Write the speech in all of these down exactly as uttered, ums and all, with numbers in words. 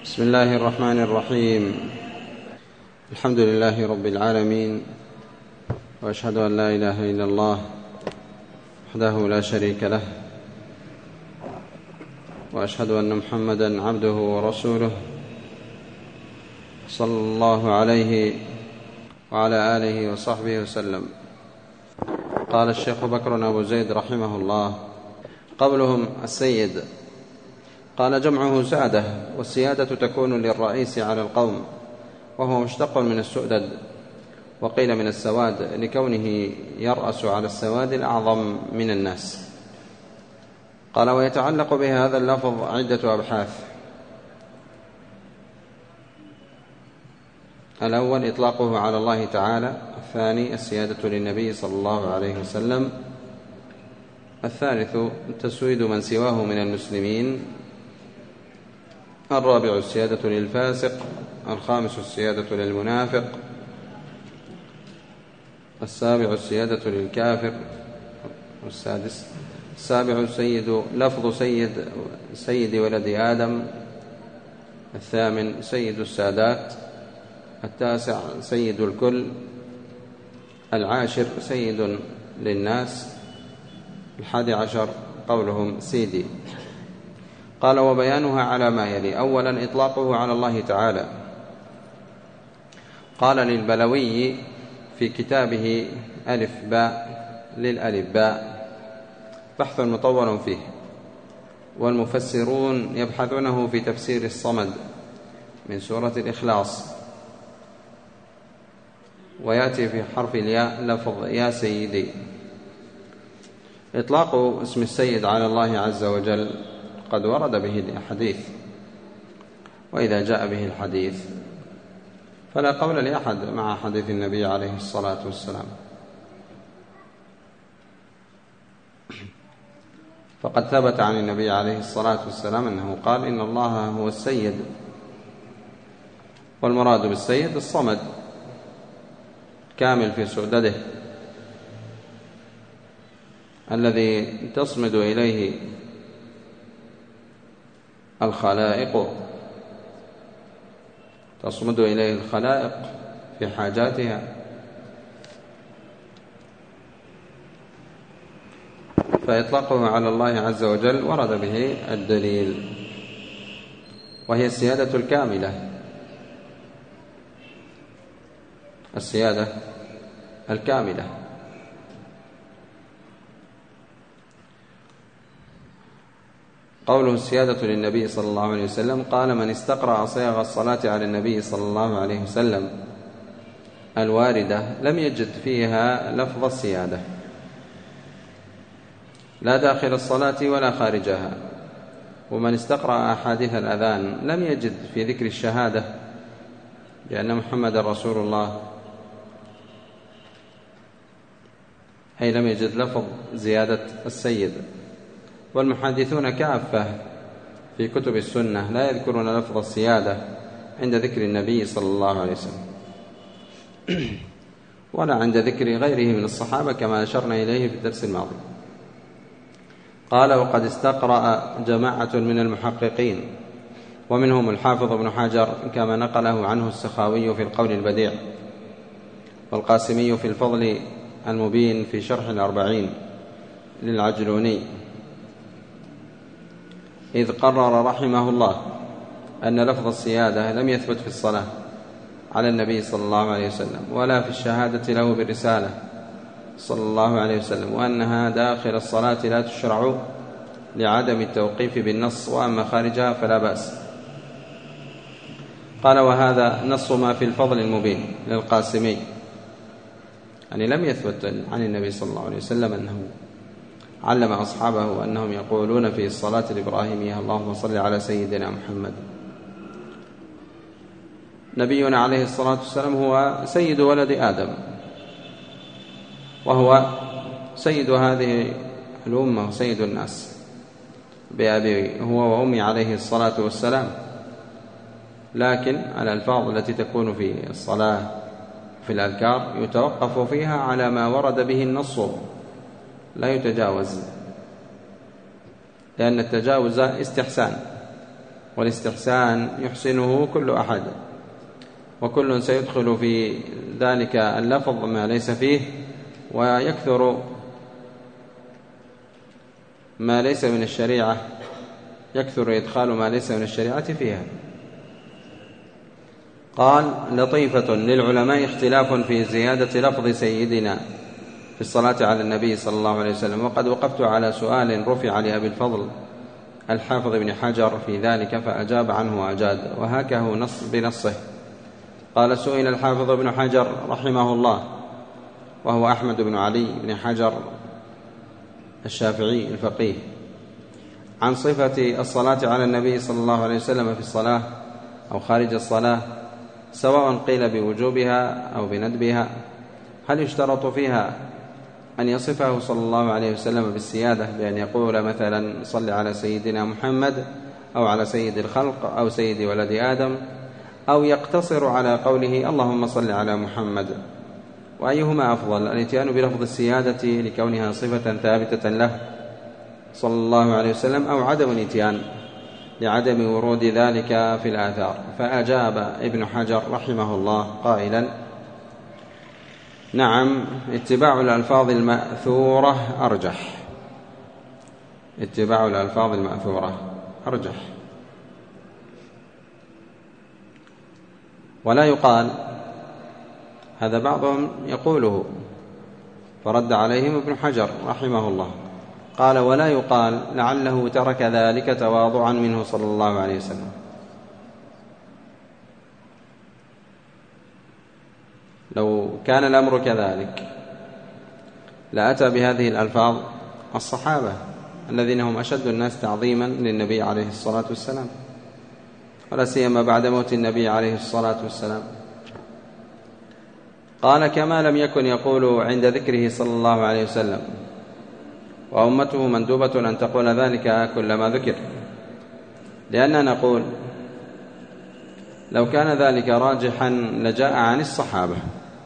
بسم الله الرحمن الرحيم. الحمد لله رب العالمين، وأشهد أن لا إله إلا الله وحده لا شريك له، وأشهد أن محمدا عبده ورسوله صلى الله عليه وعلى آله وصحبه وسلم. قال الشيخ بكر أبو زيد رحمه الله: قولهم السيد، قال جمعه سادة، والسيادة تكون للرئيس على القوم، وهو مشتق من السؤدد، وقيل من السواد لكونه يرأس على السواد الأعظم من الناس. قال: ويتعلق بهذا اللفظ عدة أبحاث. الأول إطلاقه على الله تعالى، الثاني السيادة للنبي صلى الله عليه وسلم، الثالث تسويد من سواه من المسلمين، الرابع السيادة للفاسق، الخامس السيادة للمنافق، السابع السيادة للكافر، والسادس السابع سيد لفظ سيد سيد ولد آدم، الثامن سيد السادات، التاسع سيد الكل، العاشر سيد للناس، الحادي عشر قولهم سيدي. قال: وبيانها على ما يلي. أولا إطلاقه على الله تعالى. قال للبلوي في كتابه ألف باء للألف باء بحث مطول فيه، والمفسرون يبحثونه في تفسير الصمد من سورة الإخلاص، ويأتي في حرف الياء لفظ يا سيدي. إطلاق اسم السيد على الله عز وجل قد ورد به الحديث، وإذا جاء به الحديث فلا قول لأحد مع حديث النبي عليه الصلاة والسلام، فقد ثبت عن النبي عليه الصلاة والسلام أنه قال: إن الله هو السيد، والمراد بالسيد الصمد كامل في سؤدده، الذي تصمد إليه الخلائق تصمد إليه الخلائق في حاجاتها. فإطلاقه على الله عز وجل ورد به الدليل، وهي السيادة الكاملة، السيادة الكاملة. قوله السيادة للنبي صلى الله عليه وسلم، قال: من استقرأ صيغ الصلاة على النبي صلى الله عليه وسلم الواردة لم يجد فيها لفظ السيادة، لا داخل الصلاة ولا خارجها. ومن استقرأ أحاديث الأذان لم يجد في ذكر الشهادة بأن محمد رسول الله، أي لم يجد لفظ زيادة السيد. والمحدثون كافة في كتب السنة لا يذكرون لفظ السيادة عند ذكر النبي صلى الله عليه وسلم، ولا عند ذكر غيره من الصحابة، كما أشرنا إليه في الدرس الماضي. قال: وقد استقرأ جماعة من المحققين، ومنهم الحافظ ابن حجر كما نقله عنه السخاوي في القول البديع، والقاسمي في الفضل المبين في شرح الأربعين للعجلوني، إذ قرر رحمه الله أن لفظ السيادة لم يثبت في الصلاة على النبي صلى الله عليه وسلم، ولا في الشهادة له بالرسالة صلى الله عليه وسلم، وأنها داخل الصلاة لا تشرع لعدم التوقيف بالنص، وأما خارجها فلا بأس. قال: وهذا نص ما في الفضل المبين للقاسمي، يعني لم يثبت عن النبي صلى الله عليه وسلم أنه علم أصحابه أنهم يقولون في الصلاة الإبراهيمية: اللهم صل على سيدنا محمد. نبينا عليه الصلاة والسلام هو سيد ولد آدم، وهو سيد هذه الأمة وسيد الناس بأبي هو وأمي عليه الصلاة والسلام. لكن الألفاظ التي تكون في الصلاة في الأذكار يتوقف فيها على ما ورد به النص، لا يتجاوز، لأن التجاوز استحسان، والاستحسان يحسنه كل أحد، وكل سيدخل في ذلك اللفظ ما ليس فيه، ويكثر ما ليس من الشريعة، يكثر إدخال ما ليس من الشريعة فيها. قال: لطيفة للعلماء اختلاف في زيادة لفظ سيدنا في الصلاة على النبي صلى الله عليه وسلم، وقد وقفت على سؤال رفع لأبي الفضل الحافظ بن حجر في ذلك فأجاب عنه وأجاد، وهاكه نص بنصه. قال: سئل الحافظ بن حجر رحمه الله، وهو أحمد بن علي بن حجر الشافعي الفقيه، عن صفة الصلاة على النبي صلى الله عليه وسلم في الصلاة أو خارج الصلاة، سواء قيل بوجوبها أو بندبها، هل يشترط فيها أن يصفه صلى الله عليه وسلم بالسيادة بأن يقول مثلا صل على سيدنا محمد أو على سيد الخلق أو سيد ولد آدم، أو يقتصر على قوله اللهم صل على محمد؟ وأيهما أفضل، الاتيان بلفظ السيادة لكونها صفة ثابتة له صلى الله عليه وسلم، أو عدم الاتيان لعدم ورود ذلك في الآثار؟ فأجاب ابن حجر رحمه الله قائلا: نعم، اتباع الألفاظ المأثورة أرجح، اتباع الألفاظ المأثورة أرجح. ولا يقال، هذا بعضهم يقوله فرد عليهم ابن حجر رحمه الله، قال: ولا يقال لعله ترك ذلك تواضعا منه صلى الله عليه وسلم. لو كان الأمر كذلك لأتى بهذه الألفاظ الصحابة الذين هم أشد الناس تعظيما للنبي عليه الصلاة والسلام، ولا سيما بعد موت النبي عليه الصلاة والسلام. قال: كما لم يكن يقول عند ذكره صلى الله عليه وسلم، وأمته مندوبة أن تقول ذلك كلما ذكر، لأننا نقول لو كان ذلك راجحا لجاء عن الصحابة،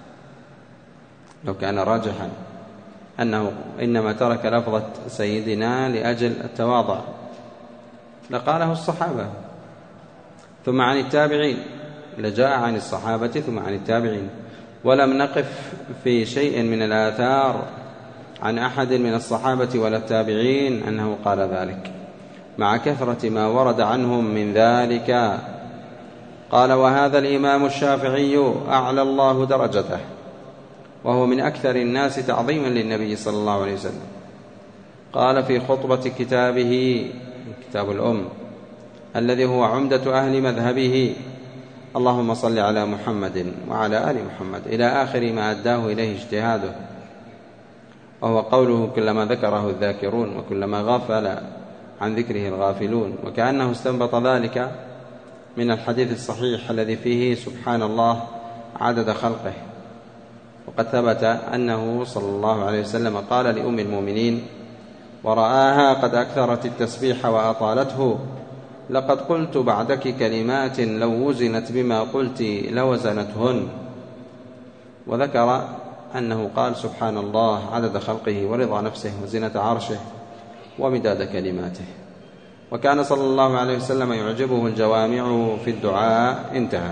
لو كان راجحا أنه إنما ترك لفظة سيدنا لأجل التواضع لقاله الصحابة ثم عن التابعين، لجاء عن الصحابة ثم عن التابعين. ولم نقف في شيء من الآثار عن أحد من الصحابة ولا التابعين أنه قال ذلك، مع كثرة ما ورد عنهم من ذلك. قال: وهذا الإمام الشافعي أعلى الله درجته، وهو من أكثر الناس تعظيما للنبي صلى الله عليه وسلم. قال في خطبة كتابه، كتاب الأم الذي هو عمدة أهل مذهبه: اللهم صل على محمد وعلى آل محمد، إلى آخر ما أداه إليه اجتهاده، وهو قوله: كلما ذكره الذاكرون وكلما غفل عن ذكره الغافلون. وكأنه استنبط ذلك من الحديث الصحيح الذي فيه سبحان الله عدد خلقه. وقد ثبت أنه صلى الله عليه وسلم قال لأم المؤمنين ورآها قد أكثرت التسبيح وأطالته: لقد قلت بعدك كلمات لو وزنت بما قلت لوزنتهن. وذكر أنه قال سبحان الله عدد خلقه ورضا نفسه وزنة عرشه ومداد كلماته. وكان صلى الله عليه وسلم يعجبه الجوامع في الدعاء. انتهى.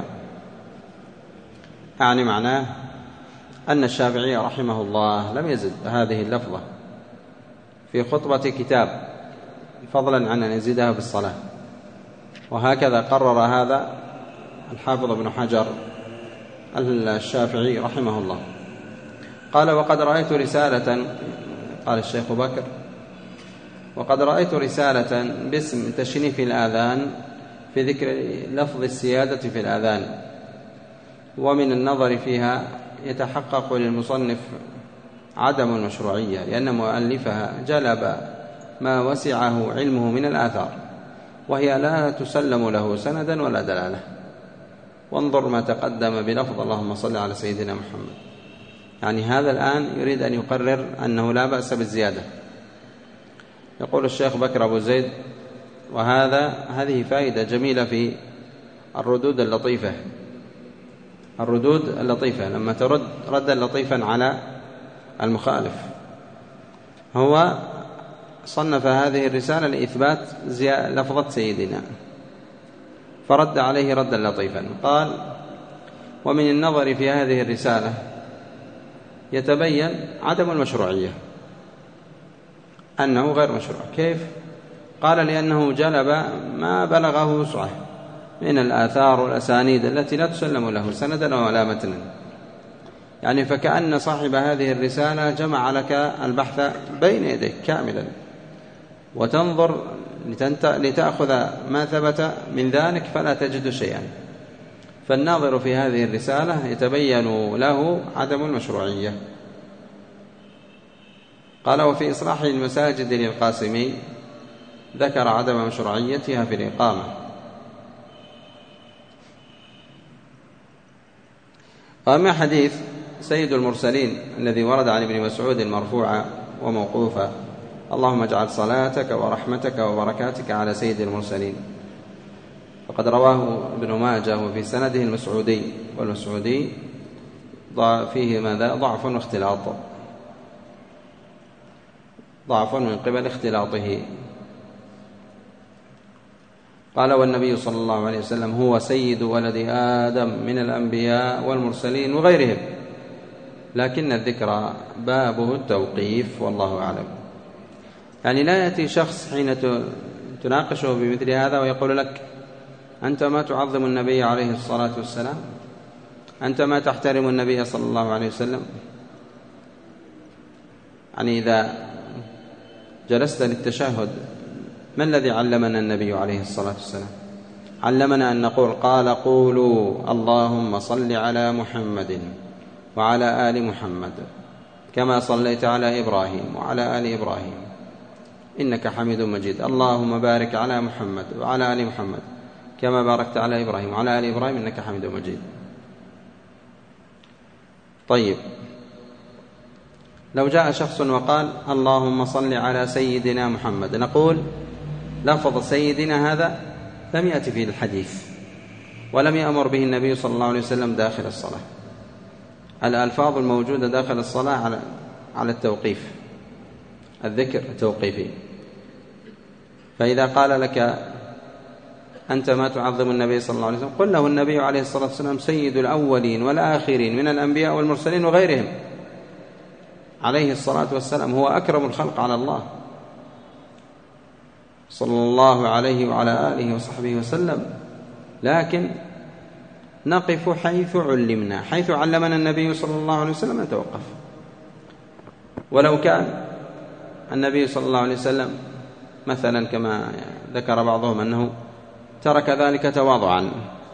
أعني معناه أن الشافعي رحمه الله لم يزد هذه اللفظة في خطبة كتاب فضلا عن أن يزيدها في الصلاة، وهكذا قرر هذا الحافظ ابن حجر الشافعي رحمه الله. قال: وقد رأيت رسالة، قال الشيخ بكر: وقد رأيت رسالة باسم تشنيف الآذان في ذكر لفظ السيادة في الآذان، ومن النظر فيها يتحقق للمصنف عدم المشروعية، لأن مؤلفها جلب ما وسعه علمه من الآثار، وهي لا تسلم له سندا ولا دلالة. وانظر ما تقدم بلفظ اللهم صل على سيدنا محمد، يعني هذا الآن يريد أن يقرر أنه لا بأس بالزيادة. يقول الشيخ بكر أبو زيد: وهذا هذه فائدة جميلة في الردود اللطيفة، الردود اللطيفة لما ترد ردا لطيفا على المخالف. هو صنف هذه الرسالة لإثبات لفظة سيدنا، فرد عليه ردا لطيفا. قال: ومن النظر في هذه الرسالة يتبين عدم المشروعية، أنه غير مشروع. كيف؟ قال: لأنه جلب ما بلغه وسعه من الآثار والأسانيد التي لا تسلم له سندا ولا متنا، يعني فكأن صاحب هذه الرسالة جمع لك البحث بين يديك كاملا، وتنظر لتأخذ ما ثبت من ذلك فلا تجد شيئا. فالناظر في هذه الرسالة يتبين له عدم المشروعية. قال: وفي إصلاح المساجد للقاسمي ذكر عدم مشروعيتها في الإقامة. وأما حديث سيد المرسلين الذي ورد عن ابن مسعود مرفوعا وموقوفا: اللهم اجعل صلاتك ورحمتك وبركاتك على سيد المرسلين، فقد رواه ابن ماجه وفي سنده المسعودي، والمسعودي فيه ماذا؟ ضعف واختلاط، ضعف من قبل اختلاطه. قال: والنبي صلى الله عليه وسلم هو سيد ولد آدم من الأنبياء والمرسلين وغيرهم، لكن الذكر بابه التوقيف، والله أعلم. يعني لا يأتي شخص حين تناقشه بمثل هذا ويقول لك: أنت ما تعظم النبي عليه الصلاة والسلام، أنت ما تحترم النبي صلى الله عليه وسلم. يعني إذا جلست للتشهد، ما الذي علمنا النبي عليه الصلاة والسلام؟ علمنا أن نقول: قال قولوا اللهم صل على محمد وعلى آل محمد كما صليت على إبراهيم وعلى آل إبراهيم إنك حميد مجيد، اللهم بارك على محمد وعلى آل محمد كما باركت على إبراهيم وعلى آل إبراهيم إنك حميد مجيد. طيب، لو جاء شخص وقال: اللهم صل على سيدنا محمد، نقول: لفظ سيدنا هذا لم يأتي فيه الحديث، ولم يأمر به النبي صلى الله عليه وسلم داخل الصلاة. الألفاظ الموجودة داخل الصلاة على على التوقيف، الذكر توقيفي. فإذا قال لك: أنت ما تعظم النبي صلى الله عليه وسلم، قل له: النبي عليه الصلاة والسلام سيد الأولين والآخرين من الأنبياء والمرسلين وغيرهم، عليه الصلاة والسلام هو أكرم الخلق على الله صلى الله عليه وعلى آله وصحبه وسلم. لكن نقف حيث علمنا، حيث علمنا النبي صلى الله عليه وسلم نتوقف. ولو كان النبي صلى الله عليه وسلم مثلا كما ذكر بعضهم أنه ترك ذلك تواضعا،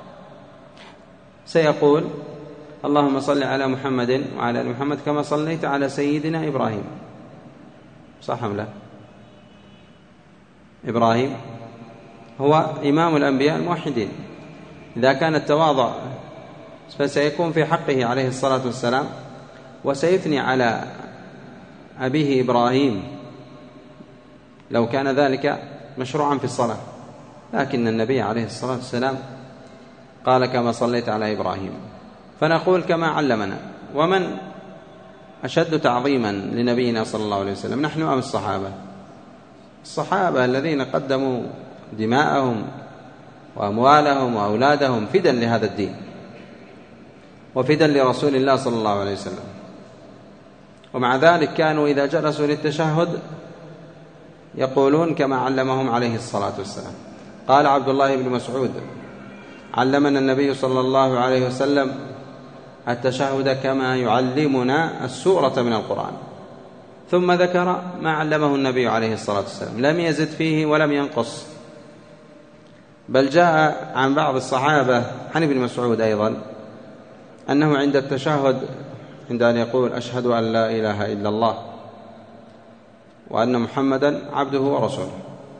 سيقول: اللهم صل على محمد وعلى آل محمد كما صليت على سيدنا إبراهيم. صح أم لا؟ إبراهيم هو إمام الأنبياء الموحدين. إذا كان التواضع فسيكون في حقه عليه الصلاة والسلام، وسيثني على أبيه إبراهيم لو كان ذلك مشروعا في الصلاة. لكن النبي عليه الصلاة والسلام قال: كما صليت على إبراهيم، فنقول كما علمنا. ومن أشد تعظيما لنبينا صلى الله عليه وسلم، نحن أم الصحابة؟ الصحابة الذين قدموا دماءهم وأموالهم وأولادهم فدا لهذا الدين وفدا لرسول الله صلى الله عليه وسلم. ومع ذلك كانوا إذا جلسوا للتشهد يقولون كما علمهم عليه الصلاة والسلام. قال عبد الله بن مسعود: علمنا النبي صلى الله عليه وسلم التشهد كما يعلمنا السورة من القرآن. ثم ذكر ما علمه النبي عليه الصلاة والسلام، لم يزد فيه ولم ينقص. بل جاء عن بعض الصحابة عن ابن مسعود أيضا أنه عند التشهد، عند أن يقول: أشهد أن لا إله إلا الله وأن محمدا عبده ورسوله،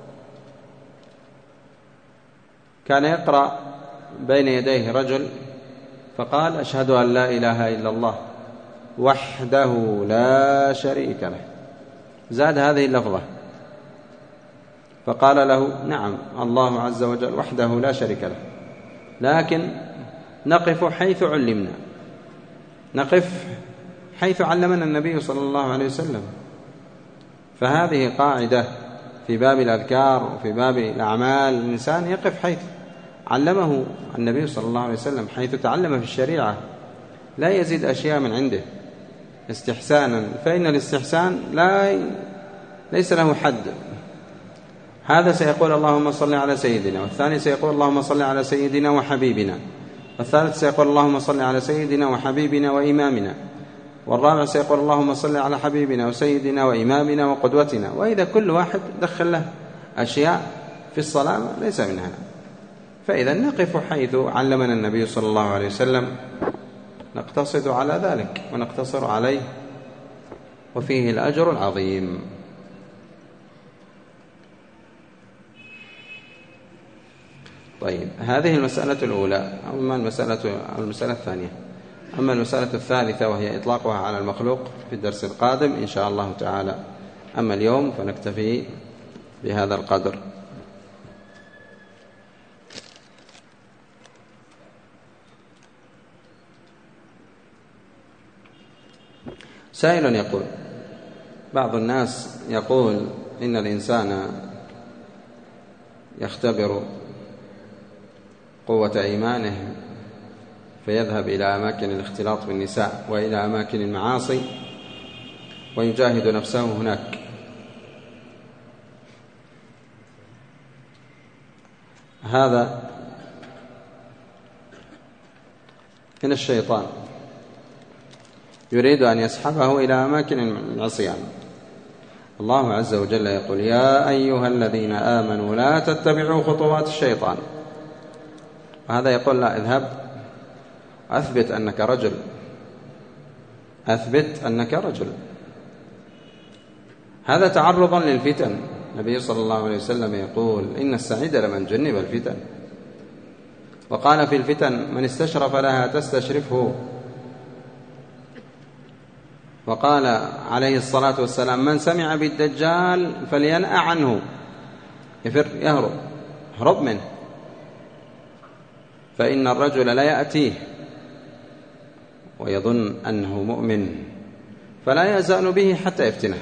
كان يقرأ بين يديه رجل فقال: أشهد أن لا إله إلا الله وحده لا شريك له، زاد هذه اللفظة، فقال له: نعم، الله عز وجل وحده لا شريك له، لكن نقف حيث علمنا، نقف حيث علمنا النبي صلى الله عليه وسلم. فهذه قاعدة في باب الأذكار وفي باب الأعمال، الإنسان يقف حيث علمه النبي صلى الله عليه وسلم، حيث تعلم في الشريعة لا يزيد أشياء من عنده استحسانا، فإن الاستحسان لا ليس له حد. هذا سيقول اللهم صل على سيدنا، والثاني سيقول اللهم صل على سيدنا وحبيبنا، والثالث سيقول اللهم صل على سيدنا وحبيبنا وإمامنا، والرابع سيقول اللهم صل على حبيبنا وسيدنا وإمامنا وقدوتنا. وإذا كل واحد دخل له أشياء في الصلاة ليس منها، فإذا نقف حيث علمنا النبي صلى الله عليه وسلم، نقتصد على ذلك ونقتصر عليه، وفيه الأجر العظيم. طيب، هذه المسألة الأولى. أما المسألة المسألة الثانية أما المسألة الثالثة وهي إطلاقها على المخلوق في الدرس القادم إن شاء الله تعالى. أما اليوم فنكتفي بهذا القدر. سائل يقول: بعض الناس يقول إن الإنسان يختبر قوة إيمانه فيذهب إلى أماكن الاختلاط بالنساء وإلى أماكن المعاصي ويجاهد نفسه هناك. هذا من الشيطان يريد أن يسحبه إلى أماكن العصيان. الله عز وجل يقول: يا أيها الذين آمنوا لا تتبعوا خطوات الشيطان. وهذا يقول: لا، اذهب أثبت أنك رجل، أثبت أنك رجل. هذا تعرضا للفتن. النبي صلى الله عليه وسلم يقول: إن السعيد لمن جنب الفتن. وقال في الفتن: من استشرف لها تستشرفه. وقال عليه الصلاة والسلام: من سمع بالدجال فلينأ عنه، يفر يهرب هرب منه، فإن الرجل لا يأتيه ويظن أنه مؤمن فلا يزال به حتى يفتنه.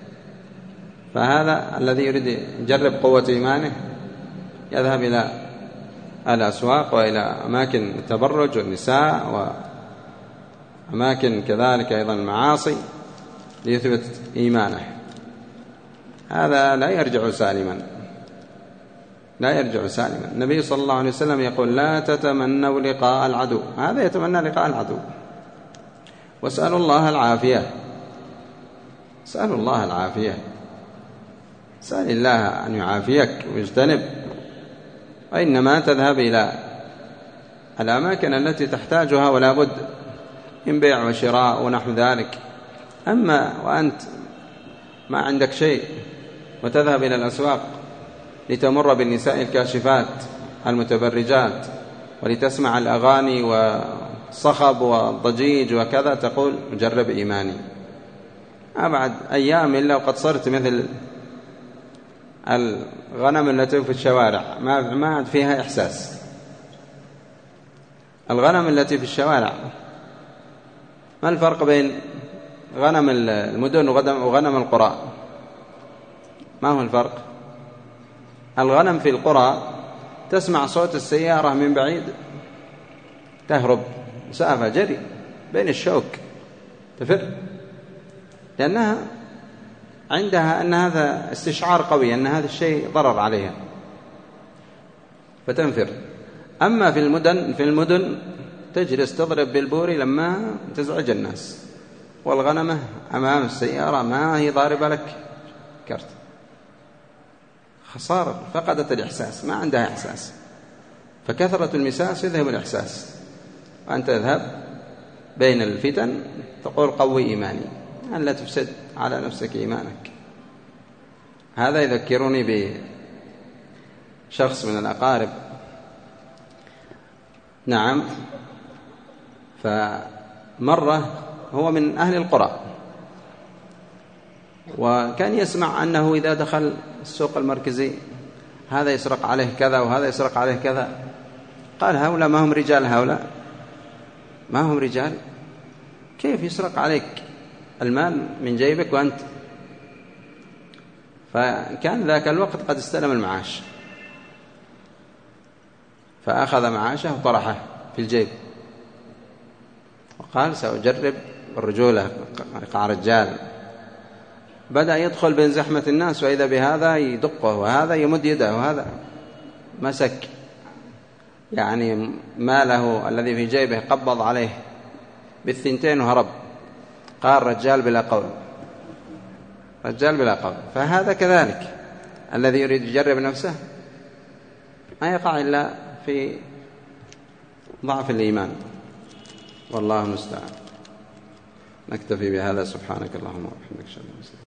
فهذا الذي يريد يجرب قوة إيمانه يذهب إلى الأسواق وإلى أماكن التبرج والنساء وأماكن كذلك أيضا المعاصي ليثبت إيمانه. هذا لا يرجع سالما، لا يرجع سالما. النبي صلى الله عليه وسلم يقول: لا تتمنوا لقاء العدو. هذا يتمنى لقاء العدو. واسألوا الله العافية، اسألوا الله العافية، سأل الله أن يعافيك ويجتنب. وإنما تذهب إلى الأماكن التي تحتاجها ولا بد من بيع وشراء ونحو ذلك. أما وأنت ما عندك شيء وتذهب إلى الأسواق لتمر بالنساء الكاشفات المتبرجات ولتسمع الأغاني والصخب والضجيج وكذا، تقول: مجرب إيماني. أبعد أيام إلا وقد صرت مثل الغنم التي في الشوارع، ما ما عاد فيها إحساس. الغنم التي في الشوارع، ما الفرق بين غنم المدن وغنم القرى؟ ما هو الفرق؟ الغنم في القرى تسمع صوت السيارة من بعيد تهرب مسافة جري بين الشوك تفر، لأنها عندها أن هذا استشعار قوي أن هذا الشيء ضرر عليها فتنفر. أما في المدن في المدن تجلس تضرب بالبوري لما تزعج الناس، والغنمة أمام السيارة ما هي ضاربة لك كرت. خسارة، فقدت الإحساس، ما عندها إحساس. فكثرة المساس يذهب الإحساس. وأنت تذهب بين الفتن تقول: قوي إيماني، أن لا تفسد على نفسك إيمانك. هذا يذكرني بشخص من الأقارب، نعم، فمرة هو من أهل القرى، وكان يسمع أنه إذا دخل السوق المركزي هذا يسرق عليه كذا وهذا يسرق عليه كذا. قال: هؤلاء ما هم رجال، هؤلاء ما هم رجال، كيف يسرق عليك المال من جيبك وأنت؟ فكان ذاك الوقت قد استلم المعاش، فأخذ معاشه وطرحه في الجيب وقال سأجرب الرجولة كرجال. بدأ يدخل بين زحمة الناس وإذا بهذا يدقه وهذا يمد يده وهذا مسك يعني ماله الذي في جيبه، قبض عليه بالثنتين وهرب. قال رجال بلا قول، رجال بلا قول. فهذا كذلك الذي يريد يجرب نفسه ما يقع إلا في ضعف الإيمان، والله المستعان. نكتفي بهذا. سبحانك اللهم وبحمدك.